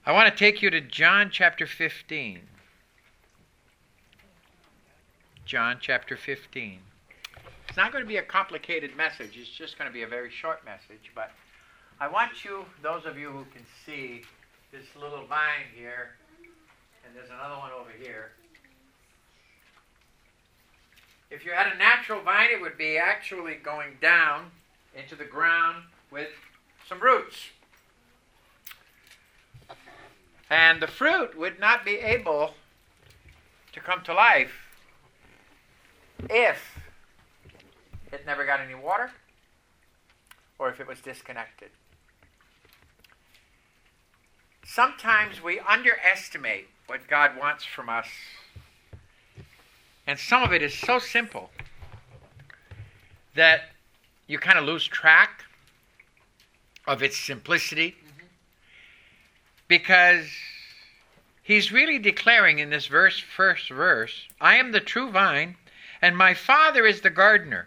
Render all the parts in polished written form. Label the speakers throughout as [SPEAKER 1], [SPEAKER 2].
[SPEAKER 1] I want to take you to John chapter 15. John chapter 15. It's not going to be a complicated message. It's just going to be a very short message. But I want you, those of you who can see this little vine here, and there's another one over here. If you had a natural vine, it would be actually going down into the ground with some roots. And the fruit would not be able to come to life if it never got any water or if it was disconnected. Sometimes we underestimate what God wants from us. And some of it is so simple that you kind of lose track of its simplicity. Because he's really declaring in this first verse, I am the true vine, and my Father is the gardener.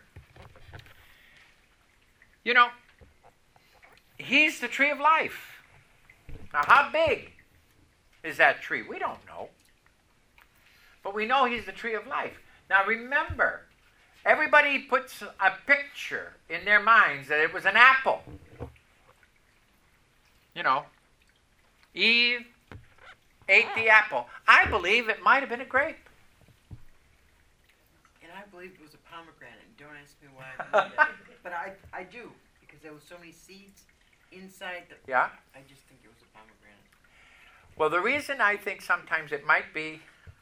[SPEAKER 1] You know, he's the tree of life. Now, how big is that tree? We don't know. But we know he's the tree of life. Now, remember, everybody puts a picture in their minds that it was an apple. You know, Eve ate the apple. I believe it might have been a grape.
[SPEAKER 2] And I believe it was a pomegranate. Don't ask me why I believe that. But I do, because there were so many seeds inside the...
[SPEAKER 1] Yeah?
[SPEAKER 2] I just think it was a pomegranate.
[SPEAKER 1] Well, the reason I think sometimes it might be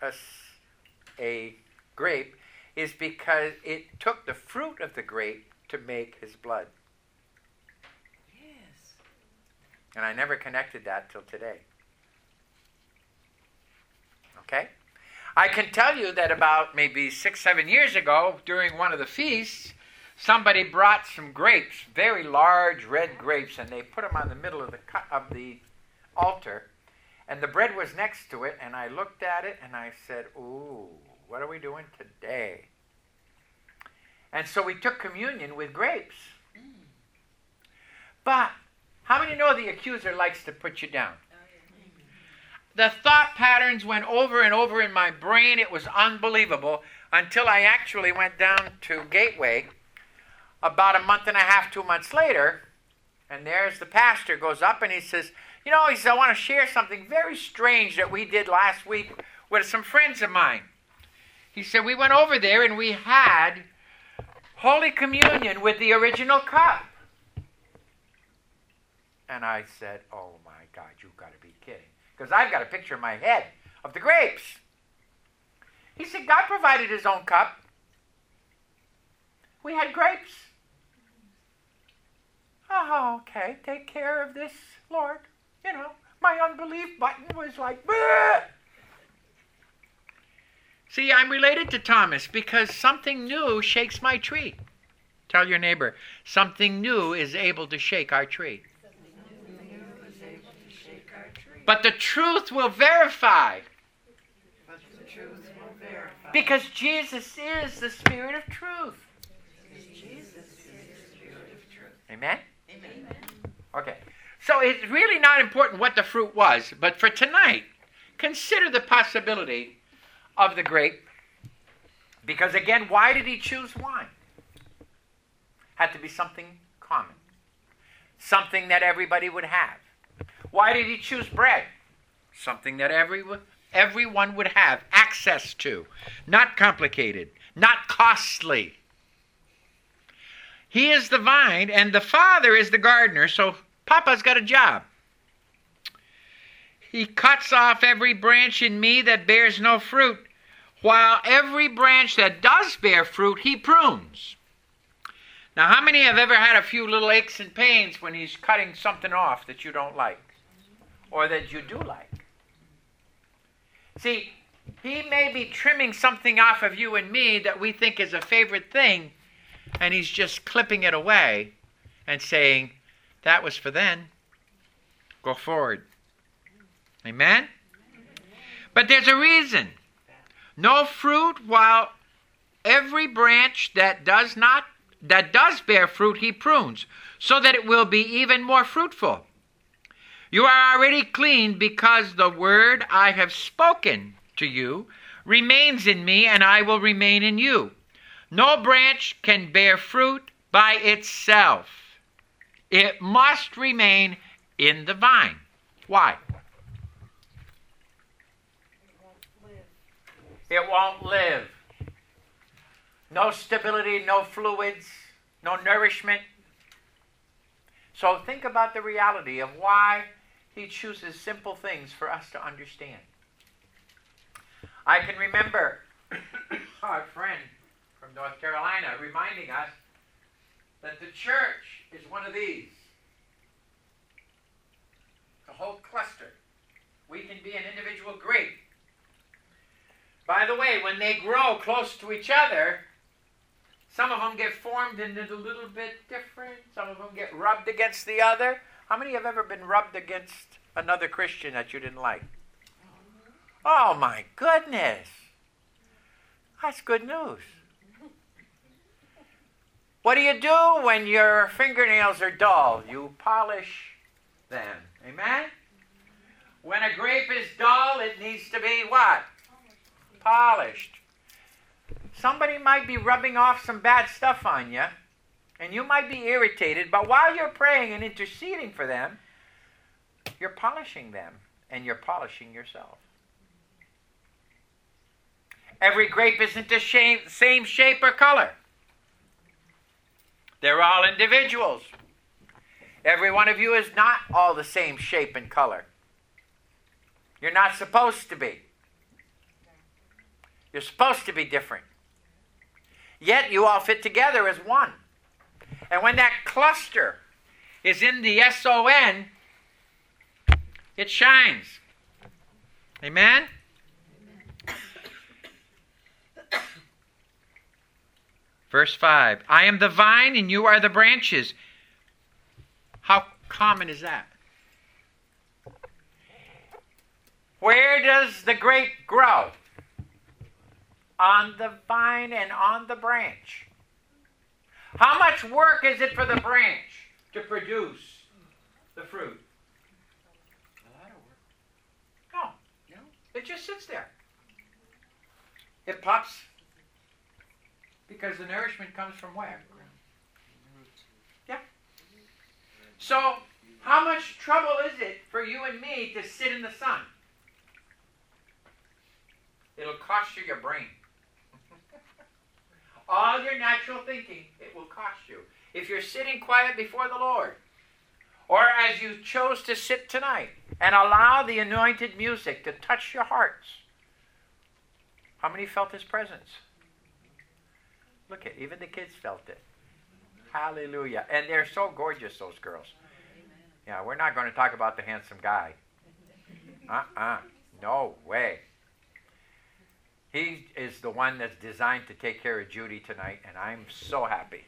[SPEAKER 1] a grape is because it took the fruit of the grape to make his blood.
[SPEAKER 2] Yes.
[SPEAKER 1] And I never connected that till today. Okay? I can tell you that about maybe 6-7 years ago, during one of the feasts, somebody brought some grapes, very large red grapes, and they put them on the middle of the altar, and the bread was next to it, and I looked at it, and I said, ooh, what are we doing today? And so we took communion with grapes. But how many know the accuser likes to put you down? The thought patterns went over and over in my brain. It was unbelievable until I actually went down to Gateway about 1.5 months, 2 months later, and there's the pastor goes up and he says, he says, I want to share something very strange that we did last week with some friends of mine. He said, we went over there and we had Holy Communion with the original cup. And I said, oh my God, you've got to be kidding. Because I've got a picture in my head of the grapes. He said, God provided his own cup. We had grapes. Oh, okay, take care of this, Lord. My unbelief button was like, bleh. See, I'm related to Thomas because something new shakes my tree. Tell your neighbor, something new is able to shake our tree. But the truth will verify. Because Jesus is the Spirit of truth. Amen?
[SPEAKER 2] Amen.
[SPEAKER 1] Okay. So it's really not important what the fruit was, but for tonight, consider the possibility of the grape. Because again, why did he choose wine? Had to be something common. Something that everybody would have. Why did he choose bread? Something that everyone would have access to. Not complicated. Not costly. He is the vine and the Father is the gardener, so Papa's got a job. He cuts off every branch in me that bears no fruit, while every branch that does bear fruit, he prunes. Now, how many have ever had a few little aches and pains when he's cutting something off that you don't like? Or that you do like? See, he may be trimming something off of you and me that we think is a favorite thing, and he's just clipping it away and saying, that was for then. Go forward. Amen? But there's a reason. No fruit, while every branch that does bear fruit, he prunes, so that it will be even more fruitful. You are already clean because the word I have spoken to you remains in me, and I will remain in you. No branch can bear fruit by itself. It must remain in the vine. Why? It won't live. No stability, no fluids, no nourishment. So think about the reality of why he chooses simple things for us to understand. I can remember our friend from North Carolina reminding us that the church is one of these. A whole cluster. We can be an individual grape. By the way, when they grow close to each other, some of them get formed into a little bit different. Some of them get rubbed against the other. How many have ever been rubbed against another Christian that you didn't like? Oh my goodness. That's good news. What do you do when your fingernails are dull? You polish them. Amen? When a grape is dull, it needs to be what? Polished. Somebody might be rubbing off some bad stuff on you, and you might be irritated, but while you're praying and interceding for them, you're polishing them, and you're polishing yourself. Every grape isn't the same shape or color. They're all individuals. Every one of you is not all the same shape and color. You're not supposed to be. You're supposed to be different. Yet you all fit together as one. And when that cluster is in the S-O-N, it shines. Amen? Verse 5, I am the vine and you are the branches. How common is that? Where does the grape grow? On the vine and on the branch. How much work is it for the branch to produce the fruit?
[SPEAKER 2] A lot of work.
[SPEAKER 1] No.
[SPEAKER 2] No?
[SPEAKER 1] It just sits there. It pops because the nourishment comes from where? Yeah. So, how much trouble is it for you and me to sit in the sun? It'll cost you your brain. All your natural thinking, it will cost you. If you're sitting quiet before the Lord, or as you chose to sit tonight, and allow the anointed music to touch your hearts. How many felt His presence? Look at, even the kids felt it. Hallelujah. And they're so gorgeous, those girls. Yeah, we're not going to talk about the handsome guy. No way. He is the one that's designed to take care of Judy tonight, and I'm so happy.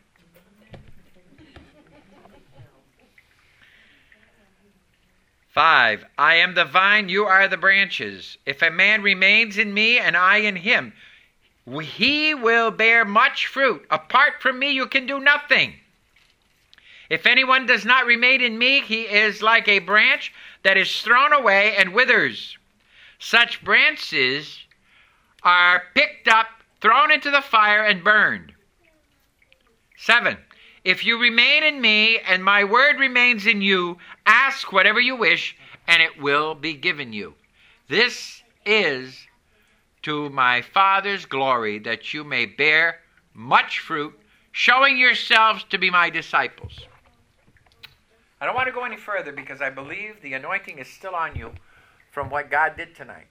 [SPEAKER 1] Five, I am the vine, you are the branches. If a man remains in me and I in him, he will bear much fruit. Apart from me, you can do nothing. If anyone does not remain in me, he is like a branch that is thrown away and withers. Such branches are picked up, thrown into the fire, and burned. 7. If you remain in me and my word remains in you, ask whatever you wish, and it will be given you. This is to my Father's glory, that you may bear much fruit, showing yourselves to be my disciples. I don't want to go any further because I believe the anointing is still on you from what God did tonight.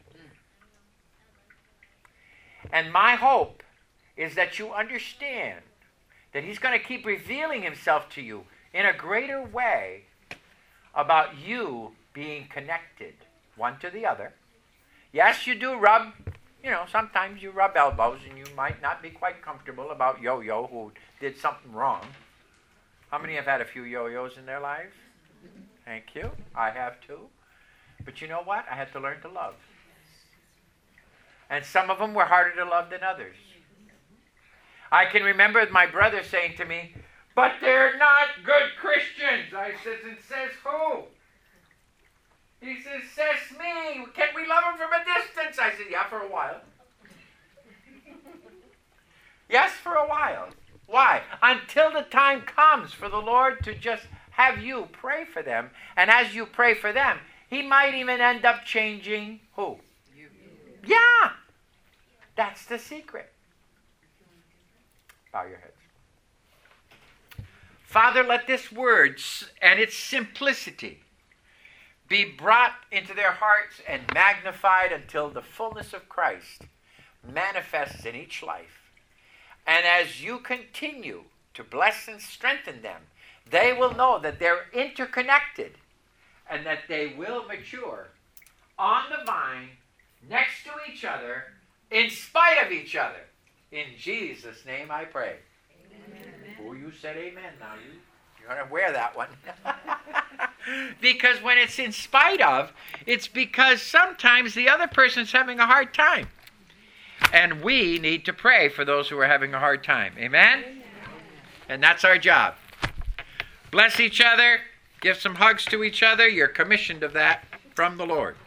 [SPEAKER 1] And my hope is that you understand that He's going to keep revealing Himself to you in a greater way about you being connected one to the other. Yes, you do rub, sometimes you rub elbows and you might not be quite comfortable about Yo-Yo who did something wrong. How many have had a few yo-yos in their lives? Thank you. I have too. But you know what? I had to learn to love. And some of them were harder to love than others. I can remember my brother saying to me, but they're not good Christians. I said, and says who? He says, "Says me, can we love him from a distance?" I said, "Yeah, for a while." Yes, for a while. Why? Until the time comes for the Lord to just have you pray for them. And as you pray for them, he might even end up changing who?
[SPEAKER 2] You.
[SPEAKER 1] Yeah. That's the secret. Bow your heads. Father, let this word and its simplicity be brought into their hearts and magnified until the fullness of Christ manifests in each life. And as you continue to bless and strengthen them, they will know that they're interconnected and that they will mature on the vine next to each other in spite of each other. In Jesus' name I pray. Amen. Oh, you said amen now. You're going to wear that one. Because when it's in spite of, it's because sometimes the other person's having a hard time. And we need to pray for those who are having a hard time. Amen? Amen. And that's our job. Bless each other. Give some hugs to each other. You're commissioned of that from the Lord.